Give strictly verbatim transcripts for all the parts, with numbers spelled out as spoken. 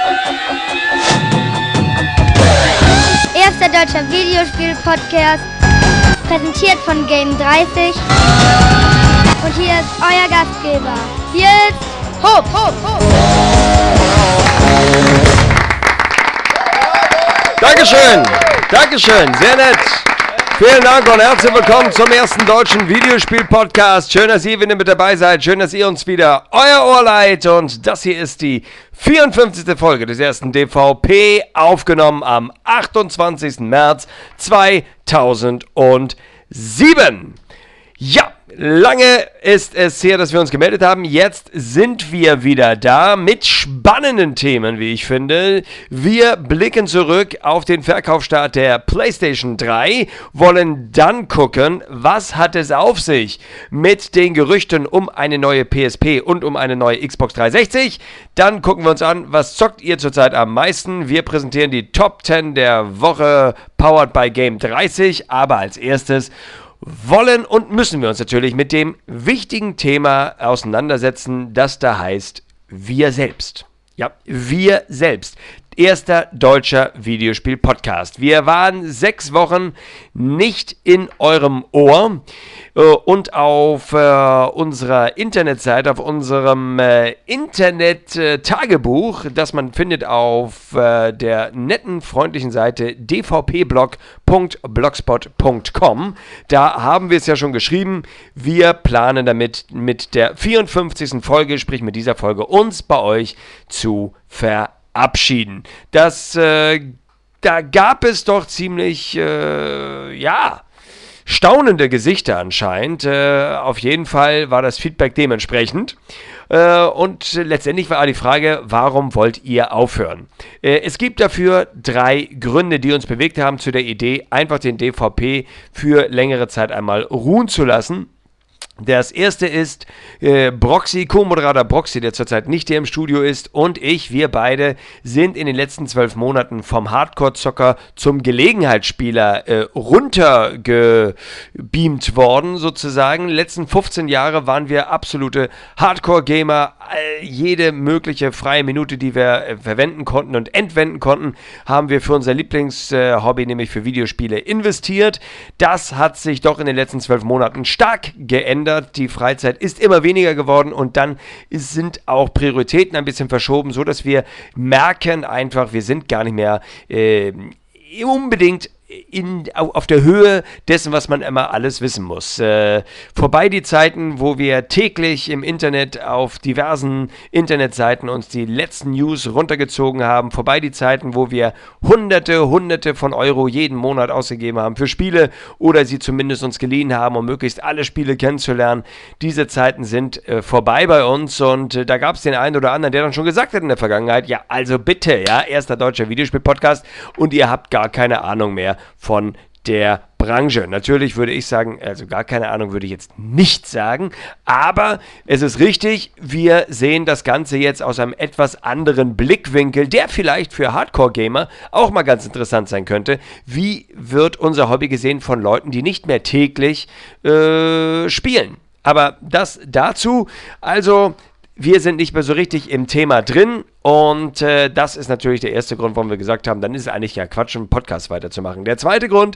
Erster deutscher Videospiel-Podcast, präsentiert von Game dreißig. Und hier ist euer Gastgeber. Hier ist Hopp, Hopp, Hopp. Dankeschön, Dankeschön, sehr nett. Vielen Dank und herzlich willkommen zum ersten deutschen Videospiel-Podcast. Schön, dass ihr wieder mit dabei seid. Schön, dass ihr uns wieder euer Ohr leiht. Und das hier ist die vierundfünfzigste Folge des ersten D V P, aufgenommen am achtundzwanzigsten März zweitausendsieben. Ja, lange ist es her, dass wir uns gemeldet haben. Jetzt sind wir wieder da mit spannenden Themen, wie ich finde. Wir blicken zurück auf den Verkaufsstart der PlayStation drei, wollen dann gucken, was hat es auf sich mit den Gerüchten um eine neue P S P und um eine neue Xbox dreihundertsechzig. Dann gucken wir uns an, was zockt ihr zurzeit am meisten. Wir präsentieren die Top zehn der Woche, powered by Game dreißig. Aber als erstes wollen und müssen wir uns natürlich mit dem wichtigen Thema auseinandersetzen, das da heißt wir selbst. Ja, wir selbst. Erster deutscher Videospiel-Podcast. Wir waren sechs Wochen nicht in eurem Ohr äh, und auf äh, unserer Internetseite, auf unserem äh, Internet-Tagebuch, das man findet auf äh, der netten, freundlichen Seite d v p blog punkt blogspot punkt com. Da haben wir es ja schon geschrieben. Wir planen damit mit der vierundfünfzigsten Folge, sprich mit dieser Folge, uns bei euch zu verabschieden. Abschieden. Das, äh, da gab es doch ziemlich, äh, ja, staunende Gesichter anscheinend. Äh, auf jeden Fall war das Feedback dementsprechend. Äh, und letztendlich war die Frage, warum wollt ihr aufhören? Äh, es gibt dafür drei Gründe, die uns bewegt haben zu der Idee, einfach den D V P für längere Zeit einmal ruhen zu lassen. Das erste ist äh, Broxy, Co-Moderator Broxy, der zurzeit nicht hier im Studio ist, und ich, wir beide sind in den letzten zwölf Monaten vom Hardcore-Zocker zum Gelegenheitsspieler äh, runtergebeamt worden, sozusagen. Die letzten fünfzehn Jahre waren wir absolute Hardcore-Gamer. Äh, jede mögliche freie Minute, die wir äh, verwenden konnten und entwenden konnten, haben wir für unser Lieblingshobby, äh, nämlich für Videospiele, investiert. Das hat sich doch in den letzten zwölf Monaten stark geändert. Die Freizeit ist immer weniger geworden und dann sind auch Prioritäten ein bisschen verschoben, so dass wir merken einfach, wir sind gar nicht mehr äh, unbedingt In, auf der Höhe dessen, was man immer alles wissen muss. Äh, vorbei die Zeiten, wo wir täglich im Internet auf diversen Internetseiten uns die letzten News runtergezogen haben. Vorbei die Zeiten, wo wir hunderte, hunderte von Euro jeden Monat ausgegeben haben für Spiele oder sie zumindest uns geliehen haben, um möglichst alle Spiele kennenzulernen. Diese Zeiten sind äh, vorbei bei uns und äh, da gab es den einen oder anderen, der dann schon gesagt hat in der Vergangenheit, ja, also bitte, ja, erster deutscher Videospiel-Podcast und ihr habt gar keine Ahnung mehr von der Branche. Natürlich würde ich sagen, also gar keine Ahnung würde ich jetzt nicht sagen, aber es ist richtig, wir sehen das Ganze jetzt aus einem etwas anderen Blickwinkel, der vielleicht für Hardcore-Gamer auch mal ganz interessant sein könnte. Wie wird unser Hobby gesehen von Leuten, die nicht mehr täglich äh, spielen? Aber das dazu, also wir sind nicht mehr so richtig im Thema drin und äh, das ist natürlich der erste Grund, warum wir gesagt haben, dann ist es eigentlich ja Quatsch, einen Podcast weiterzumachen. Der zweite Grund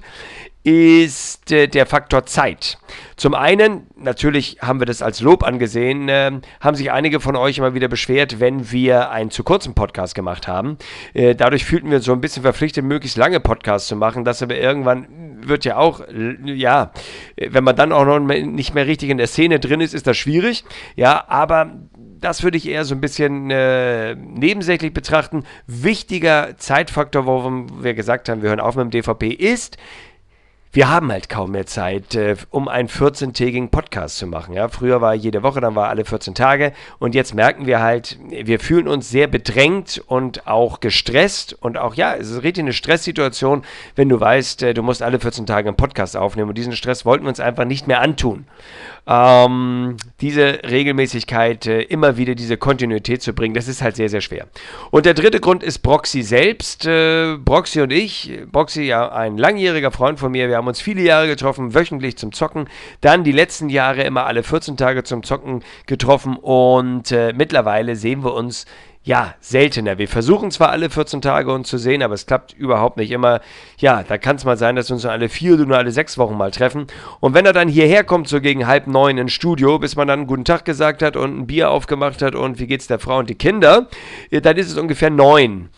ist äh, der Faktor Zeit. Zum einen, natürlich haben wir das als Lob angesehen, äh, haben sich einige von euch immer wieder beschwert, wenn wir einen zu kurzen Podcast gemacht haben. Äh, dadurch fühlten wir uns so ein bisschen verpflichtet, möglichst lange Podcasts zu machen. Das aber irgendwann wird ja auch, ja, wenn man dann auch noch nicht mehr richtig in der Szene drin ist, ist das schwierig. Ja, aber das würde ich eher so ein bisschen äh, nebensächlich betrachten. Wichtiger Zeitfaktor, warum wir gesagt haben, wir hören auf mit dem D V P, ist, wir haben halt kaum mehr Zeit, äh, um einen vierzehntägigen Podcast zu machen. Ja? Früher war jede Woche, dann war alle vierzehn Tage und jetzt merken wir halt, wir fühlen uns sehr bedrängt und auch gestresst und auch, ja, es ist richtig eine Stresssituation, wenn du weißt, äh, du musst alle vierzehn Tage einen Podcast aufnehmen und diesen Stress wollten wir uns einfach nicht mehr antun. Ähm, diese Regelmäßigkeit, äh, immer wieder diese Kontinuität zu bringen, das ist halt sehr, sehr schwer. Und der dritte Grund ist Broxy selbst. Äh, Broxy und ich, Broxy ja ein langjähriger Freund von mir, wir haben uns viele Jahre getroffen, wöchentlich zum Zocken, dann die letzten Jahre immer alle vierzehn Tage zum Zocken getroffen und äh, mittlerweile sehen wir uns ja, seltener. Wir versuchen zwar alle vierzehn Tage uns zu sehen, aber es klappt überhaupt nicht immer. Ja, da kann es mal sein, dass wir uns nur alle vier oder nur alle sechs Wochen mal treffen. Und wenn er dann hierher kommt, so gegen halb neun ins Studio, bis man dann einen guten Tag gesagt hat und ein Bier aufgemacht hat und wie geht's der Frau und die Kinder, dann ist es ungefähr neun.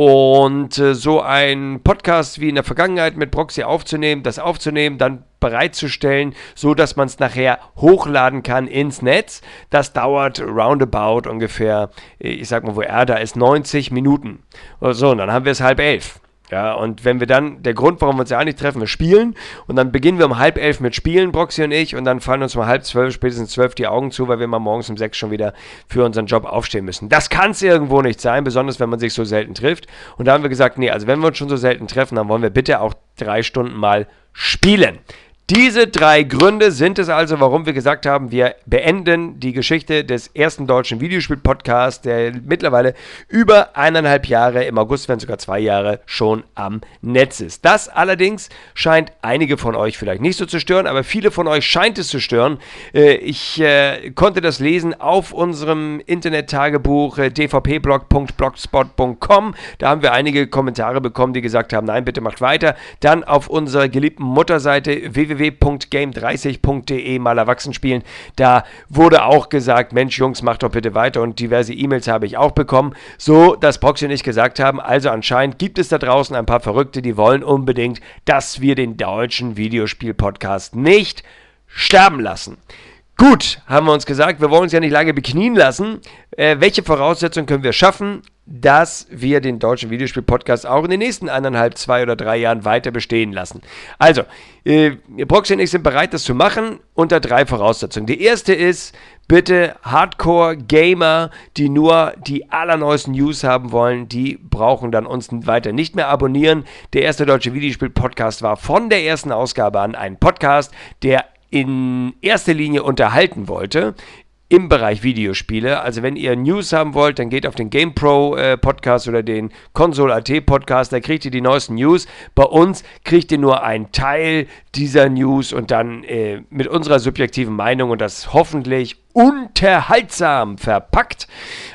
Und äh, so ein Podcast wie in der Vergangenheit mit Broxy aufzunehmen, das aufzunehmen, dann bereitzustellen, so dass man es nachher hochladen kann ins Netz, das dauert roundabout ungefähr, ich sag mal, wo er da ist, neunzig Minuten. So, und dann haben wir es halb elf. Ja, und wenn wir dann, der Grund, warum wir uns ja nicht treffen, wir spielen und dann beginnen wir um halb elf mit Spielen, Broxy und ich, und dann fallen uns um halb zwölf, spätestens zwölf die Augen zu, weil wir mal morgens um sechs schon wieder für unseren Job aufstehen müssen. Das kann es irgendwo nicht sein, besonders wenn man sich so selten trifft. Und da haben wir gesagt, nee, also wenn wir uns schon so selten treffen, dann wollen wir bitte auch drei Stunden mal spielen. Diese drei Gründe sind es also, warum wir gesagt haben, wir beenden die Geschichte des ersten deutschen Videospiel-Podcasts, der mittlerweile über eineinhalb Jahre, im August werden sogar zwei Jahre, schon am Netz ist. Das allerdings scheint einige von euch vielleicht nicht so zu stören, aber viele von euch scheint es zu stören. Ich äh, konnte das lesen auf unserem Internet-Tagebuch äh, d v p blog punkt blogspot punkt com. Da haben wir einige Kommentare bekommen, die gesagt haben, nein, bitte macht weiter. Dann auf unserer geliebten Mutterseite w w w punkt game dreißig punkt d e mal erwachsen spielen. Da wurde auch gesagt, Mensch Jungs, macht doch bitte weiter, und diverse E-Mails habe ich auch bekommen, so dass Broxy und ich gesagt haben, also anscheinend gibt es da draußen ein paar Verrückte, die wollen unbedingt, dass wir den deutschen Videospiel-Podcast nicht sterben lassen. Gut, haben wir uns gesagt, wir wollen uns ja nicht lange beknien lassen. Äh, welche Voraussetzungen können wir schaffen, dass wir den deutschen Videospiel-Podcast auch in den nächsten eineinhalb, zwei oder drei Jahren weiter bestehen lassen? Also, äh, Broxy und ich sind bereit, das zu machen, unter drei Voraussetzungen. Die erste ist, bitte Hardcore-Gamer, die nur die allerneuesten News haben wollen, die brauchen dann uns weiter nicht mehr abonnieren. Der erste deutsche Videospiel-Podcast war von der ersten Ausgabe an ein Podcast, der in erster Linie unterhalten wollte im Bereich Videospiele. Also wenn ihr News haben wollt, dann geht auf den GamePro äh, Podcast oder den Console punkt a t Podcast, da kriegt ihr die neuesten News. Bei uns kriegt ihr nur einen Teil dieser News und dann äh, mit unserer subjektiven Meinung und das hoffentlich unterhaltsam verpackt.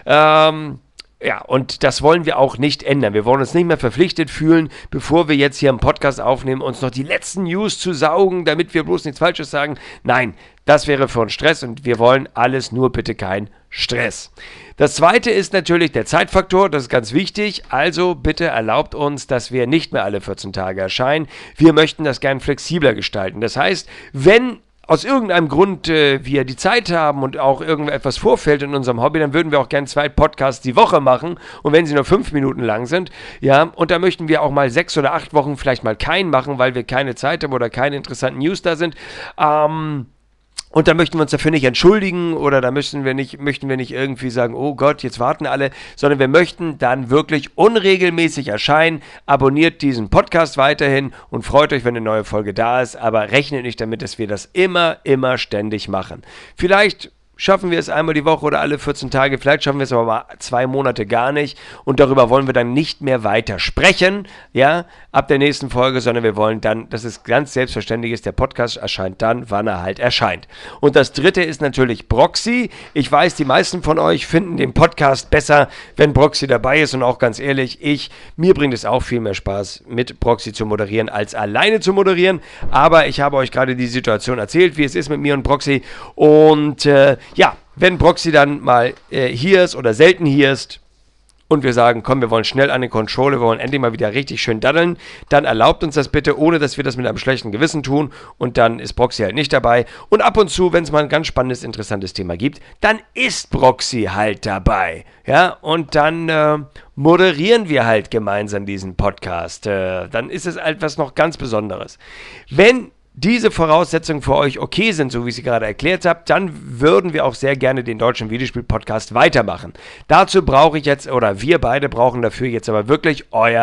Ähm... Ja, und das wollen wir auch nicht ändern. Wir wollen uns nicht mehr verpflichtet fühlen, bevor wir jetzt hier einen Podcast aufnehmen, uns noch die letzten News zu saugen, damit wir bloß nichts Falsches sagen. Nein, das wäre für uns Stress und wir wollen alles, nur bitte kein Stress. Das zweite ist natürlich der Zeitfaktor, das ist ganz wichtig. Also bitte erlaubt uns, dass wir nicht mehr alle vierzehn Tage erscheinen. Wir möchten das gern flexibler gestalten. Das heißt, wenn aus irgendeinem Grund äh, wir die Zeit haben und auch irgendetwas vorfällt in unserem Hobby, dann würden wir auch gerne zwei Podcasts die Woche machen, und wenn sie nur fünf Minuten lang sind, ja, und da möchten wir auch mal sechs oder acht Wochen vielleicht mal keinen machen, weil wir keine Zeit haben oder keine interessanten News da sind, ähm, und da möchten wir uns dafür nicht entschuldigen oder da möchten wir nicht, möchten wir nicht irgendwie sagen, oh Gott, jetzt warten alle, sondern wir möchten dann wirklich unregelmäßig erscheinen. Abonniert diesen Podcast weiterhin und freut euch, wenn eine neue Folge da ist, aber rechnet nicht damit, dass wir das immer, immer ständig machen. Vielleicht schaffen wir es einmal die Woche oder alle vierzehn Tage, vielleicht schaffen wir es aber mal zwei Monate gar nicht, und darüber wollen wir dann nicht mehr weiter sprechen, ja, ab der nächsten Folge, sondern wir wollen dann, dass es ganz selbstverständlich ist, der Podcast erscheint dann, wann er halt erscheint. Und das dritte ist natürlich Broxy. Ich weiß, die meisten von euch finden den Podcast besser, wenn Broxy dabei ist, und auch ganz ehrlich, ich, mir bringt es auch viel mehr Spaß, mit Broxy zu moderieren, als alleine zu moderieren, aber ich habe euch gerade die Situation erzählt, wie es ist mit mir und Broxy, und äh, ja, wenn Broxy dann mal äh, hier ist oder selten hier ist und wir sagen, komm, wir wollen schnell an den Controller, wir wollen endlich mal wieder richtig schön daddeln, dann erlaubt uns das bitte, ohne dass wir das mit einem schlechten Gewissen tun, und dann ist Broxy halt nicht dabei. Und ab und zu, wenn es mal ein ganz spannendes, interessantes Thema gibt, dann ist Broxy halt dabei. Ja, und dann äh, moderieren wir halt gemeinsam diesen Podcast. Äh, dann ist es etwas noch ganz Besonderes. Wenn diese Voraussetzungen für euch okay sind, so wie ich sie gerade erklärt habe, dann würden wir auch sehr gerne den deutschen Videospiel-Podcast weitermachen. Dazu brauche ich jetzt, oder wir beide brauchen dafür jetzt aber wirklich euer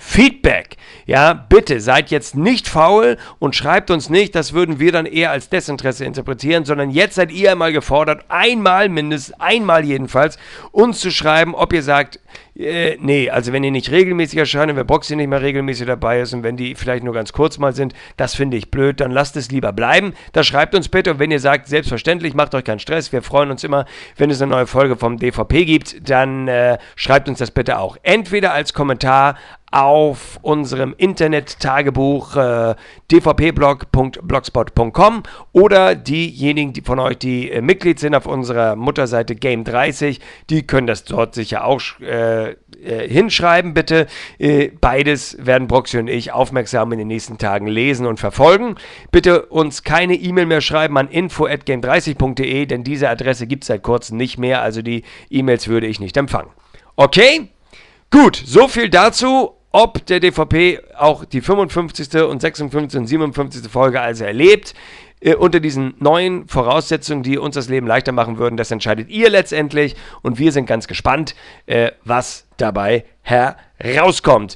Feedback. Ja, bitte seid jetzt nicht faul und schreibt uns nicht, das würden wir dann eher als Desinteresse interpretieren, sondern jetzt seid ihr einmal gefordert, einmal mindestens, einmal jedenfalls, uns zu schreiben, ob ihr sagt, äh, nee, also wenn ihr nicht regelmäßig erscheint und wenn Boxy nicht mehr regelmäßig dabei ist und wenn die vielleicht nur ganz kurz mal sind, das finde ich blöd, dann lasst es lieber bleiben. Da schreibt uns bitte und wenn ihr sagt, selbstverständlich, macht euch keinen Stress, wir freuen uns immer, wenn es eine neue Folge vom D V P gibt, dann äh, schreibt uns das bitte auch. Entweder als Kommentar auf unserem Internet-Tagebuch äh, d v p blog punkt blogspot punkt com oder diejenigen die von euch, die äh, Mitglied sind auf unserer Mutterseite Game dreißig, die können das dort sicher auch äh, äh, hinschreiben, bitte. Äh, beides werden Broxy und ich aufmerksam in den nächsten Tagen lesen und verfolgen. Bitte uns keine E-Mail mehr schreiben an info at game dreißig punkt de, denn diese Adresse gibt es seit kurzem nicht mehr, also die E-Mails würde ich nicht empfangen. Okay? Gut, so viel dazu. Ob der D V P auch die fünfundfünfzigste und sechsundfünfzigste und siebenundfünfzigste Folge also erlebt, äh, unter diesen neuen Voraussetzungen, die uns das Leben leichter machen würden, das entscheidet ihr letztendlich und wir sind ganz gespannt, äh, was dabei herauskommt.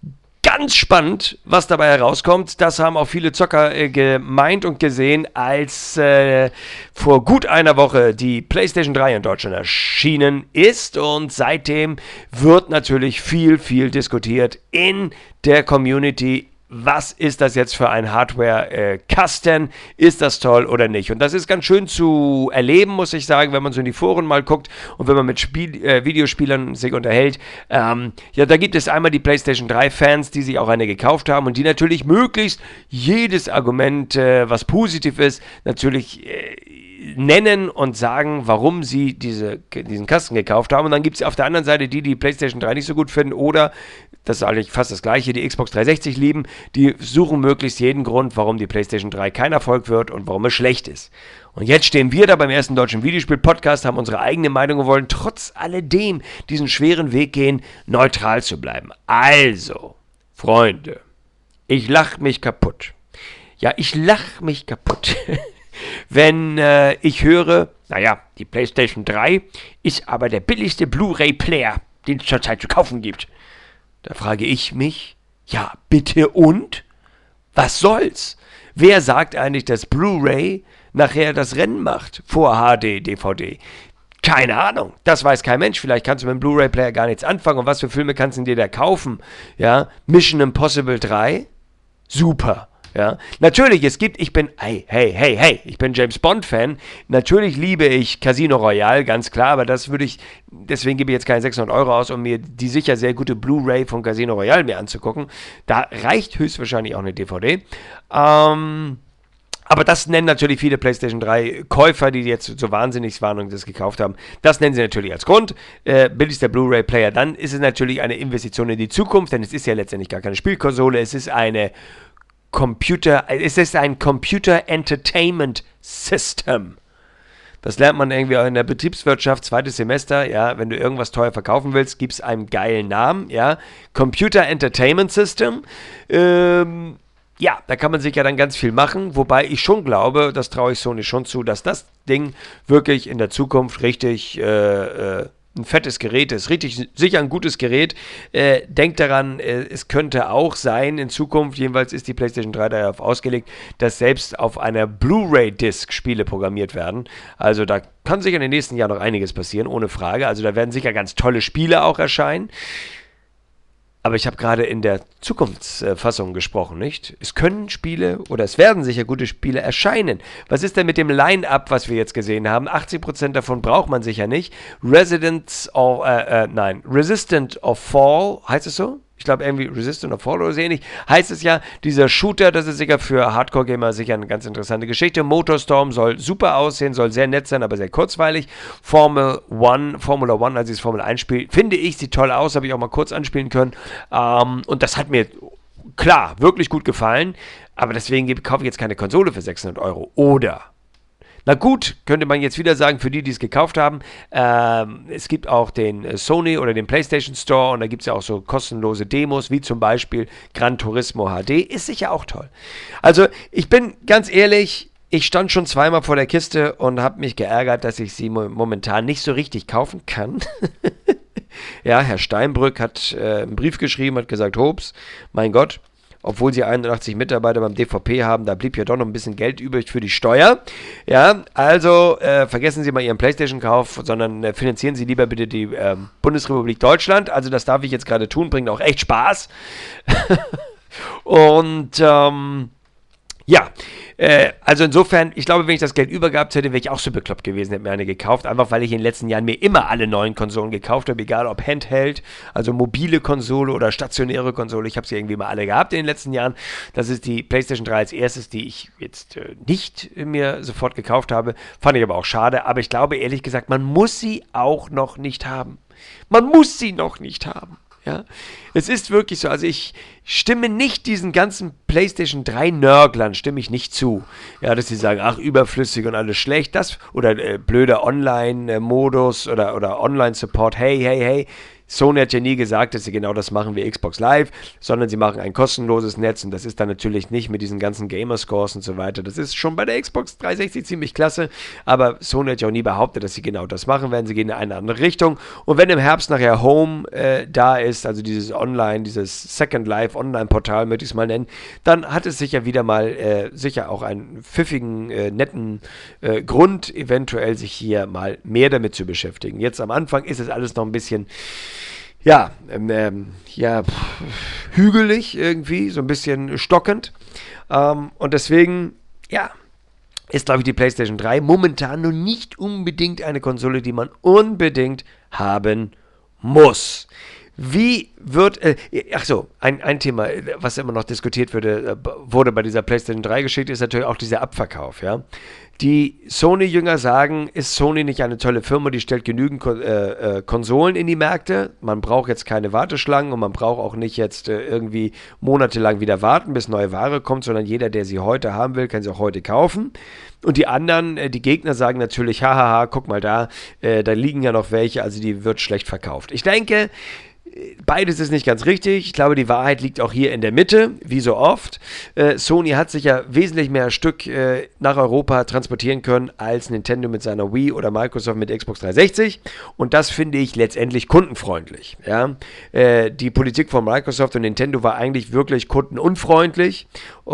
Ganz spannend, was dabei herauskommt, das haben auch viele Zocker äh, gemeint und gesehen, als äh, vor gut einer Woche die PlayStation drei in Deutschland erschienen ist und seitdem wird natürlich viel, viel diskutiert in der Community. Was ist das jetzt für ein Hardware-Kasten? Äh, ist das toll oder nicht? Und das ist ganz schön zu erleben, muss ich sagen, wenn man so in die Foren mal guckt und wenn man mit Spiel, äh, Videospielern sich unterhält. Ähm, ja, da gibt es einmal die PlayStation drei Fans, die sich auch eine gekauft haben und die natürlich möglichst jedes Argument, äh, was positiv ist, natürlich äh, nennen und sagen, warum sie diese, diesen Kasten gekauft haben. Und dann gibt es auf der anderen Seite die, die PlayStation drei nicht so gut finden oder, das ist eigentlich fast das gleiche, die Xbox dreihundertsechzig lieben, die suchen möglichst jeden Grund, warum die PlayStation drei kein Erfolg wird und warum es schlecht ist. Und jetzt stehen wir da beim ersten deutschen Videospiel-Podcast, haben unsere eigene Meinung und wollen trotz alledem diesen schweren Weg gehen, neutral zu bleiben. Also, Freunde, ich lach mich kaputt. Ja, ich lach mich kaputt. Wenn äh, ich höre, naja, die PlayStation drei ist aber der billigste Blu-ray-Player, den es zurzeit zu kaufen gibt. Da frage ich mich, ja, bitte und? Was soll's? Wer sagt eigentlich, dass Blu-ray nachher das Rennen macht vor H D, D V D? Keine Ahnung, das weiß kein Mensch. Vielleicht kannst du mit dem Blu-ray-Player gar nichts anfangen. Und was für Filme kannst du dir da kaufen? Ja, Mission Impossible drei? Super. Ja, natürlich, es gibt, ich bin, hey, hey, hey, hey, ich bin James Bond-Fan, natürlich liebe ich Casino Royale, ganz klar, aber das würde ich, deswegen gebe ich jetzt keine sechshundert Euro aus, um mir die sicher sehr gute Blu-ray von Casino Royale mir anzugucken. Da reicht höchstwahrscheinlich auch eine D V D. Ähm... Aber das nennen natürlich viele PlayStation drei Käufer, die jetzt so wahnsinnig waren und das gekauft haben. Das nennen sie natürlich als Grund. Äh, billigster Blu-ray-Player. Dann ist es natürlich eine Investition in die Zukunft, denn es ist ja letztendlich gar keine Spielkonsole. Es ist eine Computer, es ist ein Computer Entertainment System. Das lernt man irgendwie auch in der Betriebswirtschaft, zweites Semester, ja, wenn du irgendwas teuer verkaufen willst, gib's einem geilen Namen, ja. Computer Entertainment System, ähm, ja, da kann man sich ja dann ganz viel machen, wobei ich schon glaube, das traue ich Sony schon zu, dass das Ding wirklich in der Zukunft richtig äh, äh, ein fettes Gerät ist, richtig sicher ein gutes Gerät. Äh, denkt daran, äh, es könnte auch sein in Zukunft, jedenfalls ist die PlayStation drei darauf ausgelegt, dass selbst auf einer Blu-ray-Disc Spiele programmiert werden. Also da kann sicher in den nächsten Jahren noch einiges passieren, ohne Frage. Also da werden sicher ganz tolle Spiele auch erscheinen. Aber ich habe gerade in der Zukunftsfassung gesprochen, nicht? Es können Spiele oder es werden sicher gute Spiele erscheinen. Was ist denn mit dem Line-Up, was wir jetzt gesehen haben? achtzig Prozent davon braucht man sicher nicht. Residents of, äh, äh, nein, Resistant of Fall, heißt es so? Ich glaube irgendwie Resistant of Fall oder so ähnlich. Heißt es ja, dieser Shooter, das ist sicher für Hardcore-Gamer sicher eine ganz interessante Geschichte. Motorstorm soll super aussehen, soll sehr nett sein, aber sehr kurzweilig. Formel One, Formula One, als ich das Formel eins spiele, finde ich, sieht toll aus, habe ich auch mal kurz anspielen können. Ähm, und das hat mir, klar, wirklich gut gefallen. Aber deswegen kaufe ich jetzt keine Konsole für sechshundert Euro. Oder... Na gut, könnte man jetzt wieder sagen, für die, die es gekauft haben, ähm, es gibt auch den Sony oder den PlayStation Store und da gibt es ja auch so kostenlose Demos, wie zum Beispiel Gran Turismo H D, ist sicher auch toll. Also ich bin ganz ehrlich, ich stand schon zweimal vor der Kiste und habe mich geärgert, dass ich sie mo- momentan nicht so richtig kaufen kann. Ja, Herr Steinbrück hat äh, einen Brief geschrieben, hat gesagt, Hobbs, mein Gott, obwohl sie einundachtzig Mitarbeiter beim D V P haben, da blieb ja doch noch ein bisschen Geld übrig für die Steuer. Ja, also äh, vergessen Sie mal Ihren PlayStation-Kauf, sondern äh, finanzieren Sie lieber bitte die äh, Bundesrepublik Deutschland. Also das darf ich jetzt gerade tun, bringt auch echt Spaß. Und ähm, ja, äh, also insofern, ich glaube, wenn ich das Geld übergehabt hätte, wäre ich auch so bekloppt gewesen, hätte mir eine gekauft, einfach weil ich in den letzten Jahren mir immer alle neuen Konsolen gekauft habe, egal ob Handheld, also mobile Konsole oder stationäre Konsole, ich habe sie irgendwie mal alle gehabt in den letzten Jahren. Das ist die PlayStation drei als erstes, die ich jetzt äh, nicht mir sofort gekauft habe, fand ich aber auch schade, aber ich glaube ehrlich gesagt, man muss sie auch noch nicht haben. Man muss sie noch nicht haben. Ja, es ist wirklich so, also ich stimme nicht diesen ganzen PlayStation drei Nörglern, stimme ich nicht zu. Ja, dass sie sagen, ach, überflüssig und alles schlecht, das, oder äh, blöder Online-Modus oder, oder Online-Support, hey, hey, hey. Sony hat ja nie gesagt, dass sie genau das machen wie Xbox Live, sondern sie machen ein kostenloses Netz und das ist dann natürlich nicht mit diesen ganzen Gamerscores und so weiter. Das ist schon bei der Xbox dreihundertsechzig ziemlich klasse, aber Sony hat ja auch nie behauptet, dass sie genau das machen werden. Sie gehen in eine andere Richtung und wenn im Herbst nachher Home äh, da ist, also dieses Online, dieses Second Life Online-Portal, möchte ich es mal nennen, dann hat es sicher wieder mal äh, sicher auch einen pfiffigen, äh, netten äh, Grund, eventuell sich hier mal mehr damit zu beschäftigen. Jetzt am Anfang ist es alles noch ein bisschen Ja, ähm, ähm, ja, pff, hügelig irgendwie, so ein bisschen stockend. Ähm, und deswegen, ja, ist, glaube ich, die PlayStation drei momentan noch nicht unbedingt eine Konsole, die man unbedingt haben muss. Wie wird, äh, ach so, ein, ein Thema, was immer noch diskutiert wurde, äh, wurde bei dieser PlayStation drei geschickt, ist natürlich auch dieser Abverkauf, ja. Die Sony-Jünger sagen, ist Sony nicht eine tolle Firma, die stellt genügend Ko- äh, äh, Konsolen in die Märkte, man braucht jetzt keine Warteschlangen und man braucht auch nicht jetzt äh, irgendwie monatelang wieder warten, bis neue Ware kommt, sondern jeder, der sie heute haben will, kann sie auch heute kaufen. Und die anderen, äh, die Gegner sagen natürlich, hahaha, guck mal da, äh, da liegen ja noch welche, also die wird schlecht verkauft. Ich denke, beides ist nicht ganz richtig. Ich glaube, die Wahrheit liegt auch hier in der Mitte, wie so oft. Äh, Sony hat sich ja wesentlich mehr Stück äh, nach Europa transportieren können als Nintendo mit seiner Wii oder Microsoft mit Xbox dreihundertsechzig. Und das finde ich letztendlich kundenfreundlich. Ja? Äh, die Politik von Microsoft und Nintendo war eigentlich wirklich kundenunfreundlich. Äh,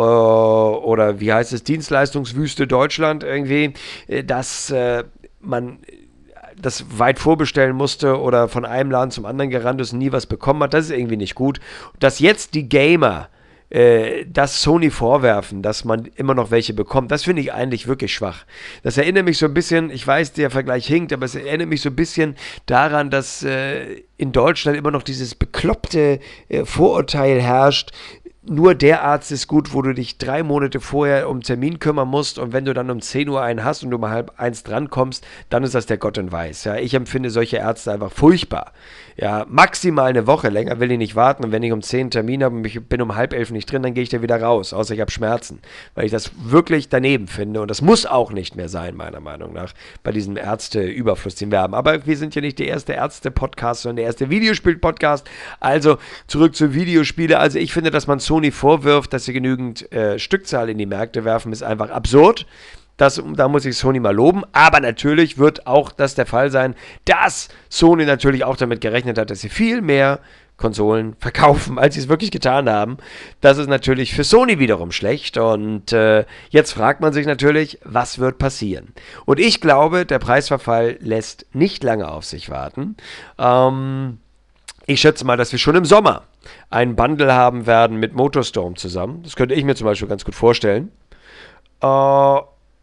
oder wie heißt es, Dienstleistungswüste Deutschland irgendwie, äh, dass äh, man das weit vorbestellen musste oder von einem Laden zum anderen gerannt ist und nie was bekommen hat, das ist irgendwie nicht gut. Dass jetzt die Gamer äh, das Sony vorwerfen, dass man immer noch welche bekommt, das finde ich eigentlich wirklich schwach. Das erinnert mich so ein bisschen, ich weiß, der Vergleich hinkt, aber es erinnert mich so ein bisschen daran, dass äh, in Deutschland immer noch dieses bekloppte äh, Vorurteil herrscht, nur der Arzt ist gut, wo du dich drei Monate vorher um Termin kümmern musst und wenn du dann um zehn Uhr einen hast und du um halb eins drankommst, dann ist das der Gott in Weiß. Ja, ich empfinde solche Ärzte einfach furchtbar. Ja, maximal eine Woche länger will ich nicht warten und wenn ich um zehn einen Termin habe und ich bin um halb elf nicht drin, dann gehe ich da wieder raus, außer ich habe Schmerzen, weil ich das wirklich daneben finde und das muss auch nicht mehr sein, meiner Meinung nach, bei diesem Ärzteüberfluss, den wir haben. Aber wir sind ja nicht der erste Ärzte-Podcast, sondern der erste Videospiel-Podcast. Also zurück zu Videospiele. Also ich finde, dass man Sony vorwirft, dass sie genügend äh, Stückzahl in die Märkte werfen, ist einfach absurd. Das, da muss ich Sony mal loben, aber natürlich wird auch das der Fall sein, dass Sony natürlich auch damit gerechnet hat, dass sie viel mehr Konsolen verkaufen, als sie es wirklich getan haben. Das ist natürlich für Sony wiederum schlecht und äh, jetzt fragt man sich natürlich, was wird passieren? Und ich glaube, der Preisverfall lässt nicht lange auf sich warten. Ähm, ich schätze mal, dass wir schon im Sommer einen Bundle haben werden mit Motorstorm zusammen. Das könnte ich mir zum Beispiel ganz gut vorstellen. Äh,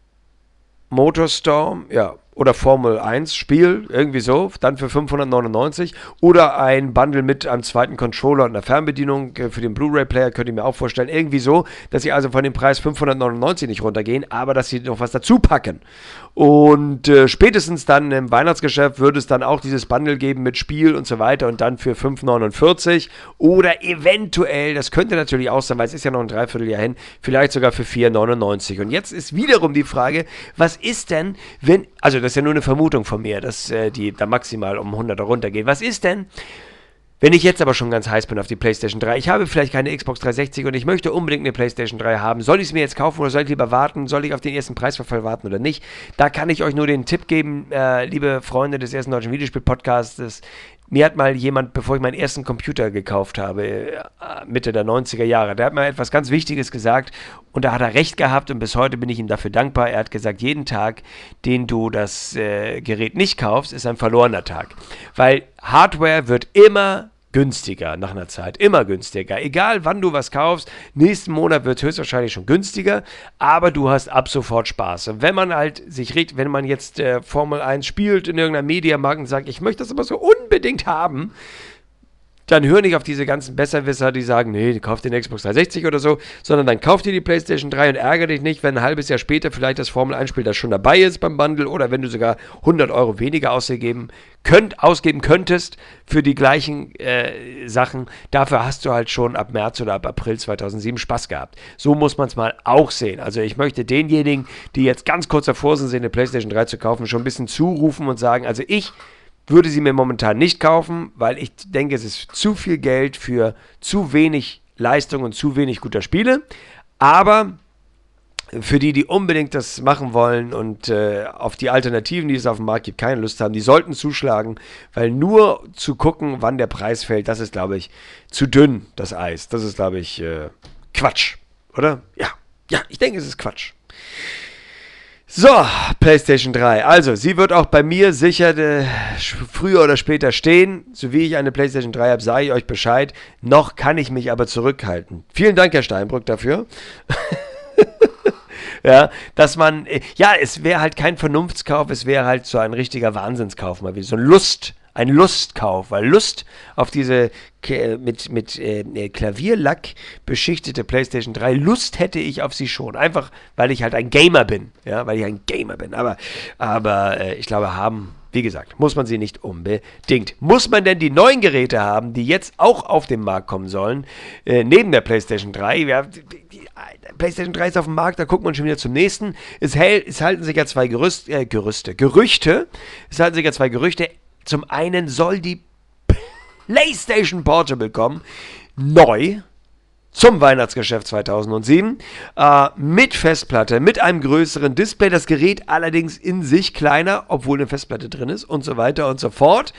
Motorstorm, ja, oder Formel eins Spiel, irgendwie so, dann für fünfhundertneunundneunzig oder ein Bundle mit einem zweiten Controller und einer Fernbedienung für den Blu-ray-Player, könnt ihr mir auch vorstellen, irgendwie so, dass sie also von dem Preis fünfhundertneunundneunzig nicht runtergehen, aber dass sie noch was dazu packen. Und äh, spätestens dann im Weihnachtsgeschäft würde es dann auch dieses Bundle geben mit Spiel und so weiter und dann für fünf neunundvierzig oder eventuell, das könnte natürlich auch sein, weil es ist ja noch ein Dreivierteljahr hin, vielleicht sogar für vier neunundneunzig. Und jetzt ist wiederum die Frage, was ist denn, wenn, also das ist ja nur eine Vermutung von mir, dass äh, die da maximal um hundert runtergehen. Was ist denn, wenn ich jetzt aber schon ganz heiß bin auf die PlayStation drei? Ich habe vielleicht keine Xbox dreihundertsechzig und ich möchte unbedingt eine PlayStation drei haben. Soll ich es mir jetzt kaufen oder soll ich lieber warten? Soll ich auf den ersten Preisverfall warten oder nicht? Da kann ich euch nur den Tipp geben, äh, liebe Freunde des ersten deutschen Videospiel-Podcasts, mir hat mal jemand, bevor ich meinen ersten Computer gekauft habe, äh, Mitte der neunziger Jahre, der hat mir etwas ganz Wichtiges gesagt und da hat er recht gehabt und bis heute bin ich ihm dafür dankbar. Er hat gesagt, jeden Tag, den du das äh, Gerät nicht kaufst, ist ein verlorener Tag. Weil Hardware wird immer günstiger nach einer Zeit, immer günstiger. Egal wann du was kaufst, nächsten Monat wird es höchstwahrscheinlich schon günstiger, aber du hast ab sofort Spaß. Und wenn man halt sich regt, wenn man jetzt äh, Formel eins spielt in irgendeiner Mediamarkt und sagt, ich möchte das aber so unbedingt haben, dann hör nicht auf diese ganzen Besserwisser, die sagen, nee, kauf den Xbox dreihundertsechzig oder so, sondern dann kauf dir die PlayStation drei und ärgere dich nicht, wenn ein halbes Jahr später vielleicht das Formel eins Spiel, das schon dabei ist beim Bundle oder wenn du sogar hundert Euro weniger ausgeben, könnt, ausgeben könntest für die gleichen äh, Sachen. Dafür hast du halt schon ab März oder ab April zweitausendsieben Spaß gehabt. So muss man es mal auch sehen. Also ich möchte denjenigen, die jetzt ganz kurz davor sind, eine PlayStation drei zu kaufen, schon ein bisschen zurufen und sagen, also ich würde sie mir momentan nicht kaufen, weil ich denke, es ist zu viel Geld für zu wenig Leistung und zu wenig guter Spiele. Aber für die, die unbedingt das machen wollen und äh, auf die Alternativen, die es auf dem Markt gibt, keine Lust haben, die sollten zuschlagen, weil nur zu gucken, wann der Preis fällt, das ist, glaube ich, zu dünn, das Eis. Das ist, glaube ich, äh, Quatsch, oder? Ja, ja, ich denke, es ist Quatsch. So, PlayStation drei. Also, sie wird auch bei mir sicher äh, früher oder später stehen. So wie ich eine PlayStation drei habe, sage ich euch Bescheid. Noch kann ich mich aber zurückhalten. Vielen Dank, Herr Steinbrück, dafür. Ja, dass man, ja, es wäre halt kein Vernunftskauf, es wäre halt so ein richtiger Wahnsinnskauf, mal wie so ein Lust, ein Lustkauf, weil Lust auf diese K- mit, mit äh, Klavierlack beschichtete PlayStation drei, Lust hätte ich auf sie schon, einfach weil ich halt ein Gamer bin, ja, weil ich ein Gamer bin, aber, aber äh, ich glaube, haben, wie gesagt, muss man sie nicht unbedingt. Muss man denn die neuen Geräte haben, die jetzt auch auf den Markt kommen sollen, äh, neben der PlayStation drei, ja, die, die, PlayStation drei ist auf dem Markt, da guckt man schon wieder zum nächsten. Es, hält, es halten sich ja zwei Gerüst, äh, Gerüste, Gerüchte, es halten sich ja zwei Gerüchte. Zum einen soll die PlayStation Portable kommen, neu, zum Weihnachtsgeschäft zweitausendsieben, äh, mit Festplatte, mit einem größeren Display, das Gerät allerdings in sich kleiner, obwohl eine Festplatte drin ist und so weiter und so fort.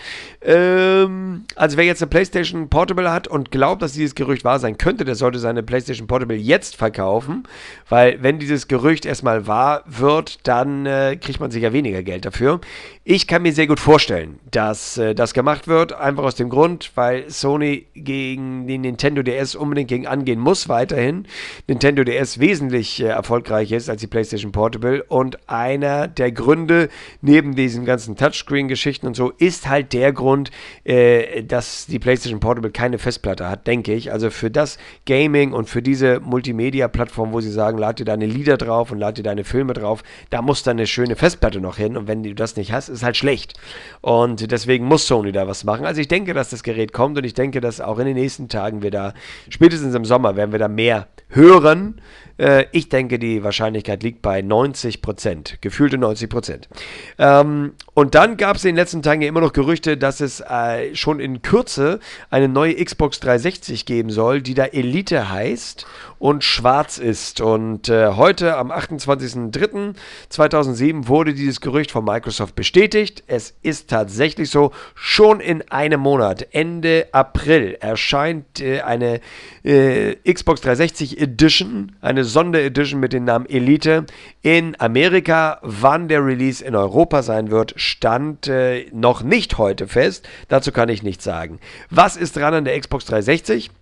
Ähm, also wer jetzt eine PlayStation Portable hat und glaubt, dass dieses Gerücht wahr sein könnte, der sollte seine PlayStation Portable jetzt verkaufen, weil wenn dieses Gerücht erstmal wahr wird, dann äh, kriegt man sicher weniger Geld dafür. Ich kann mir sehr gut vorstellen, dass äh, das gemacht wird, einfach aus dem Grund, weil Sony gegen den Nintendo D S unbedingt gegen angehen muss weiterhin. Nintendo D S wesentlich äh, erfolgreicher ist als die PlayStation Portable und einer der Gründe neben diesen ganzen Touchscreen-Geschichten und so ist halt der Grund, äh, dass die PlayStation Portable keine Festplatte hat, denke ich. Also für das Gaming und für diese Multimedia-Plattform, wo sie sagen, lad dir deine Lieder drauf und lad dir deine Filme drauf, da muss dann eine schöne Festplatte noch hin und wenn du das nicht hast, ist halt schlecht. Und deswegen muss Sony da was machen. Also ich denke, dass das Gerät kommt und ich denke, dass auch in den nächsten Tagen wir da, spätestens im Sommer, werden wir da mehr hören. Äh, ich denke, die Wahrscheinlichkeit liegt bei neunzig Prozent, gefühlte neunzig Prozent. Ähm, und dann gab es in den letzten Tagen ja immer noch Gerüchte, dass es äh, schon in Kürze eine neue Xbox dreihundertsechzig geben soll, die da Elite heißt und schwarz ist. Und äh, heute, am achtundzwanzigsten dritten zweitausendsieben, wurde dieses Gerücht von Microsoft bestätigt. Es ist tatsächlich so, schon in einem Monat, Ende April, erscheint äh, eine äh, Xbox dreihundertsechzig Edition, eine Sonderedition mit dem Namen Elite in Amerika. Wann der Release in Europa sein wird, stand äh, noch nicht heute fest. Dazu kann ich nichts sagen. Was ist dran an der Xbox dreihundertsechzig?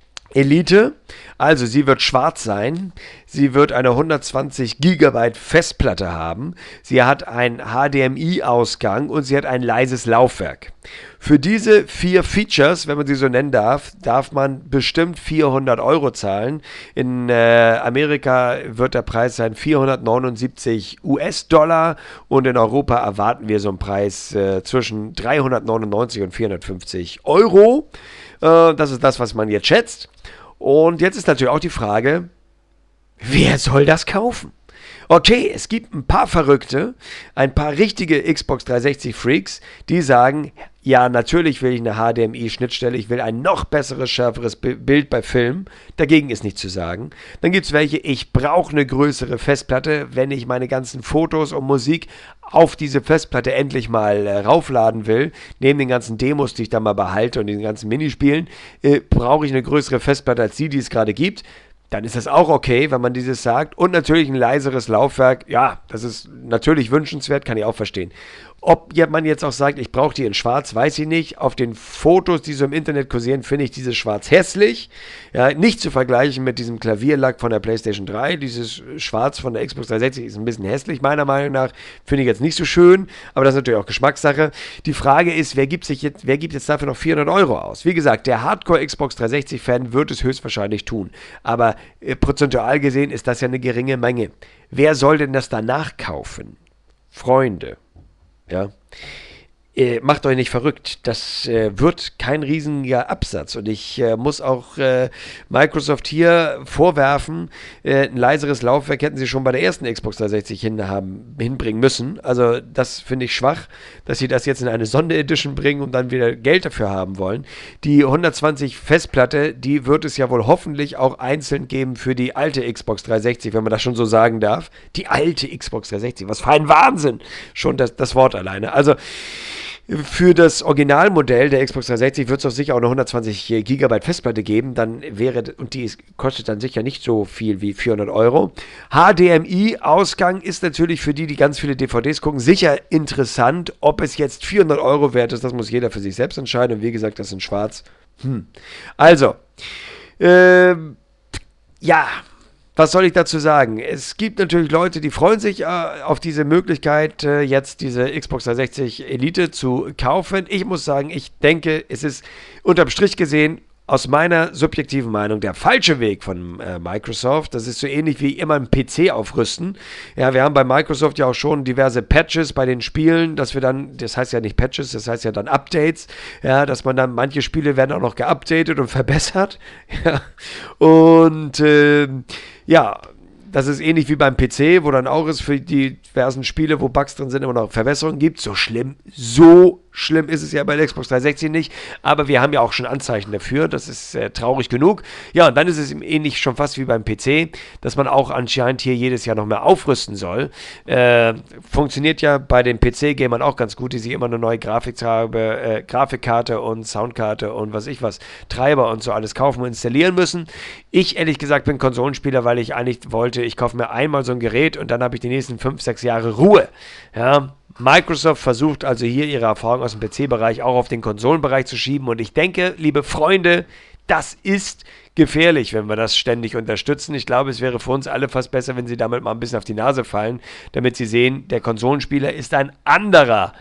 Elite, also sie wird schwarz sein, sie wird eine hundertzwanzig Gigabyte Festplatte haben, sie hat einen H D M I-Ausgang und sie hat ein leises Laufwerk. Für diese vier Features, wenn man sie so nennen darf, darf man bestimmt vierhundert Euro zahlen. In äh, Amerika wird der Preis sein vierhundertneunundsiebzig US-Dollar und in Europa erwarten wir so einen Preis äh, zwischen dreihundertneunundneunzig und vierhundertfünfzig Euro. Äh, das ist das, was man jetzt schätzt. Und jetzt ist natürlich auch die Frage, wer soll das kaufen? Okay, es gibt ein paar Verrückte, ein paar richtige Xbox dreihundertsechzig Freaks, die sagen, ja, natürlich will ich eine H D M I-Schnittstelle, ich will ein noch besseres, schärferes Bild bei Filmen. Dagegen ist nichts zu sagen. Dann gibt es welche, ich brauche eine größere Festplatte, wenn ich meine ganzen Fotos und Musik auf diese Festplatte endlich mal äh, raufladen will. Neben den ganzen Demos, die ich da mal behalte und den ganzen Minispielen, äh, brauche ich eine größere Festplatte als die, die es gerade gibt. Dann ist das auch okay, wenn man dieses sagt. Und natürlich ein leiseres Laufwerk, ja, das ist natürlich wünschenswert, kann ich auch verstehen. Ob man jetzt auch sagt, ich brauche die in schwarz, weiß ich nicht. Auf den Fotos, die so im Internet kursieren, finde ich dieses schwarz hässlich. Ja, nicht zu vergleichen mit diesem Klavierlack von der PlayStation drei. Dieses schwarz von der Xbox dreihundertsechzig ist ein bisschen hässlich, meiner Meinung nach. Finde ich jetzt nicht so schön, aber das ist natürlich auch Geschmackssache. Die Frage ist, wer gibt, sich jetzt, wer gibt jetzt dafür noch vierhundert Euro aus? Wie gesagt, der Hardcore-Xbox dreihundertsechzig-Fan wird es höchstwahrscheinlich tun. Aber äh, prozentual gesehen ist das ja eine geringe Menge. Wer soll denn das danach kaufen? Freunde. Ja, äh, macht euch nicht verrückt, das äh, wird kein riesiger Absatz und ich äh, muss auch äh, Microsoft hier vorwerfen, äh, ein leiseres Laufwerk hätten sie schon bei der ersten Xbox dreihundertsechzig hin haben, hinbringen müssen, also das finde ich schwach, dass sie das jetzt in eine Sonderedition bringen und dann wieder Geld dafür haben wollen. Die hundertzwanzig Festplatte, die wird es ja wohl hoffentlich auch einzeln geben für die alte Xbox dreihundertsechzig, wenn man das schon so sagen darf. Die alte Xbox dreihundertsechzig, was für ein Wahnsinn, schon das, das Wort alleine. Also für das Originalmodell der Xbox dreihundertsechzig wird es doch sicher auch eine hundertzwanzig Gigabyte Festplatte geben, dann wäre, und die ist, kostet dann sicher nicht so viel wie vierhundert Euro. H D M I-Ausgang ist natürlich für die, die ganz viele D V Ds gucken, sicher interessant. Ob es jetzt vierhundert Euro wert ist, das muss jeder für sich selbst entscheiden. Und wie gesagt, das ist in schwarz. Hm. Also, ähm, ja, was soll ich dazu sagen? Es gibt natürlich Leute, die freuen sich äh, auf diese Möglichkeit, äh, jetzt diese Xbox dreihundertsechzig Elite zu kaufen. Ich muss sagen, ich denke, es ist unterm Strich gesehen aus meiner subjektiven Meinung der falsche Weg von äh, Microsoft. Das ist so ähnlich wie immer einen P C aufrüsten. Ja, wir haben bei Microsoft ja auch schon diverse Patches bei den Spielen, dass wir dann, das heißt ja nicht Patches, das heißt ja dann Updates, ja, dass man dann, manche Spiele werden auch noch geupdatet und verbessert. Ja. Und äh, ja, das ist ähnlich wie beim P C, wo dann auch es für die diversen Spiele, wo Bugs drin sind, immer noch Verbesserungen gibt. So schlimm, so schlimm ist es ja bei der Xbox dreihundertsechzig nicht, aber wir haben ja auch schon Anzeichen dafür, das ist äh, traurig genug. Ja, und dann ist es ähnlich schon fast wie beim P C, dass man auch anscheinend hier jedes Jahr noch mehr aufrüsten soll. Äh, funktioniert ja bei den P C-Gamern auch ganz gut, die sich immer eine neue Grafikfarbe, äh, Grafikkarte und Soundkarte und was ich was, Treiber und so alles kaufen und installieren müssen. Ich, ehrlich gesagt, bin Konsolenspieler, weil ich eigentlich wollte, ich kaufe mir einmal so ein Gerät und dann habe ich die nächsten fünf, sechs Jahre Ruhe. Ja, Microsoft versucht also hier ihre Erfahrung aus dem P C-Bereich auch auf den Konsolenbereich zu schieben und ich denke, liebe Freunde, das ist gefährlich, wenn wir das ständig unterstützen. Ich glaube, es wäre für uns alle fast besser, wenn sie damit mal ein bisschen auf die Nase fallen, damit sie sehen, der Konsolenspieler ist ein anderer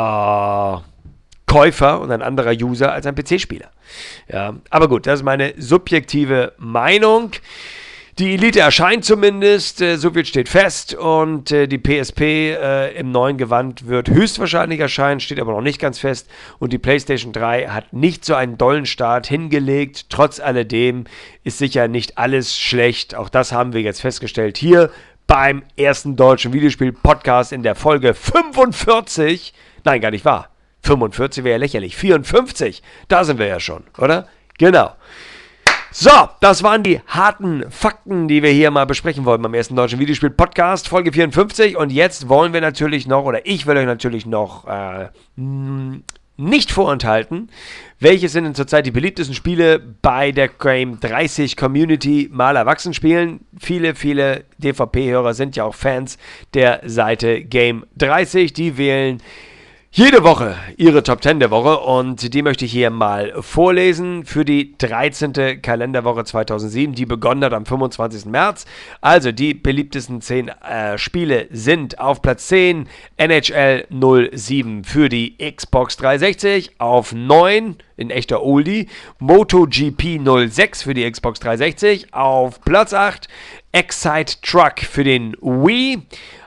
äh, Käufer und ein anderer User als ein P C-Spieler. Ja, aber gut, das ist meine subjektive Meinung. Die Elite erscheint zumindest, äh, so viel steht fest und äh, die P S P äh, im neuen Gewand wird höchstwahrscheinlich erscheinen, steht aber noch nicht ganz fest und die PlayStation drei hat nicht so einen dollen Start hingelegt, trotz alledem ist sicher nicht alles schlecht, auch das haben wir jetzt festgestellt hier beim ersten deutschen Videospiel-Podcast in der Folge fünfundvierzig, nein, gar nicht wahr, fünfundvierzig wäre ja lächerlich, vierundfünfzig, da sind wir ja schon, oder? Genau. So, das waren die harten Fakten, die wir hier mal besprechen wollten beim ersten deutschen Videospiel-Podcast, Folge vierundfünfzig. Und jetzt wollen wir natürlich noch, oder ich will euch natürlich noch äh, nicht vorenthalten, welche sind denn zurzeit die beliebtesten Spiele bei der Game dreißig Community mal erwachsen spielen. Viele, viele D V P-Hörer sind ja auch Fans der Seite Game dreißig, die wählen jede Woche ihre Top zehn der Woche und die möchte ich hier mal vorlesen für die dreizehnte Kalenderwoche zweitausendsieben, die begonnen hat am fünfundzwanzigsten März. Also die beliebtesten zehn äh, Spiele sind auf Platz zehn N H L null sieben für die Xbox dreihundertsechzig, auf neun in echter Oldie MotoGP null sechs für die Xbox dreihundertsechzig, auf Platz acht Excite Truck für den Wii,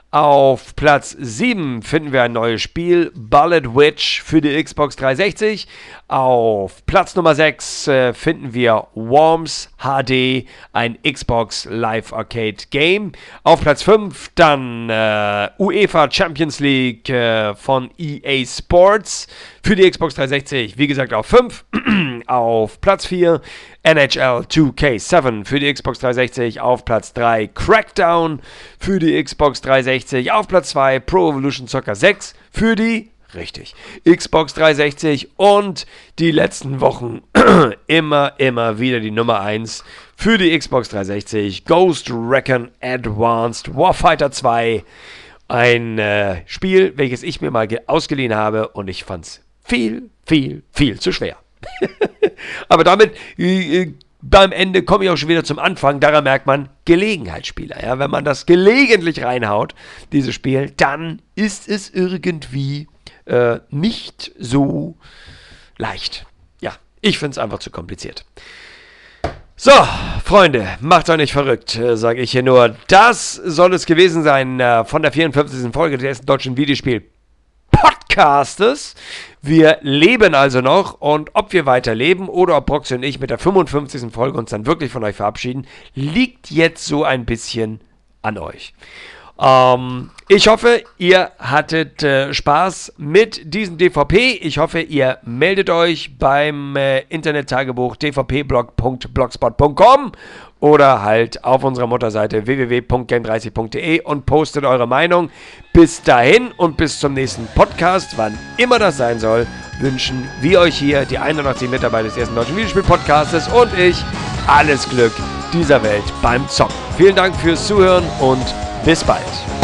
Auf Platz sieben finden wir ein neues Spiel, Bullet Witch für die Xbox dreihundertsechzig. Auf Platz Nummer sechs äh, finden wir Worms H D, ein Xbox Live Arcade Game. Auf Platz fünf dann äh, UEFA Champions League äh, von E A Sports für die Xbox dreihundertsechzig. Wie gesagt auf fünf. Auf Platz vier N H L zwei K sieben für die Xbox dreihundertsechzig. Auf Platz drei Crackdown für die Xbox dreihundertsechzig. Auf Platz zwei Pro Evolution Soccer sechs für die, richtig, Xbox dreihundertsechzig. Und die letzten Wochen immer, immer wieder die Nummer eins für die Xbox dreihundertsechzig. Ghost Recon Advanced Warfighter zwei. Ein äh, Spiel, welches ich mir mal ge- ausgeliehen habe und ich fand es viel, viel, viel zu schwer. Aber damit äh, beim Ende komme ich auch schon wieder zum Anfang. Daran merkt man Gelegenheitsspieler. Ja? Wenn man das gelegentlich reinhaut, dieses Spiel, dann ist es irgendwie äh, nicht so leicht. Ja, ich finde es einfach zu kompliziert. So, Freunde, macht euch nicht verrückt, äh, sage ich hier nur. Das soll es gewesen sein äh, von der vierundfünfzigsten Folge des ersten deutschen Videospiel-Podcastes. Wir leben also noch und ob wir weiterleben oder ob Proxy und ich mit der fünfundfünfzigsten Folge uns dann wirklich von euch verabschieden, liegt jetzt so ein bisschen an euch. Ähm, ich hoffe, ihr hattet äh, Spaß mit diesem D V P. Ich hoffe, ihr meldet euch beim äh, Internet-Tagebuch d v p blog punkt blogspot punkt com oder halt auf unserer Mutterseite w w w punkt game dreißig punkt d e und postet eure Meinung. Bis dahin und bis zum nächsten Podcast, wann immer das sein soll, wünschen wir euch hier, die einundachtzig Mitarbeiter des ersten deutschen Videospiel-Podcastes und ich, alles Glück dieser Welt beim Zocken. Vielen Dank fürs Zuhören und bis bald.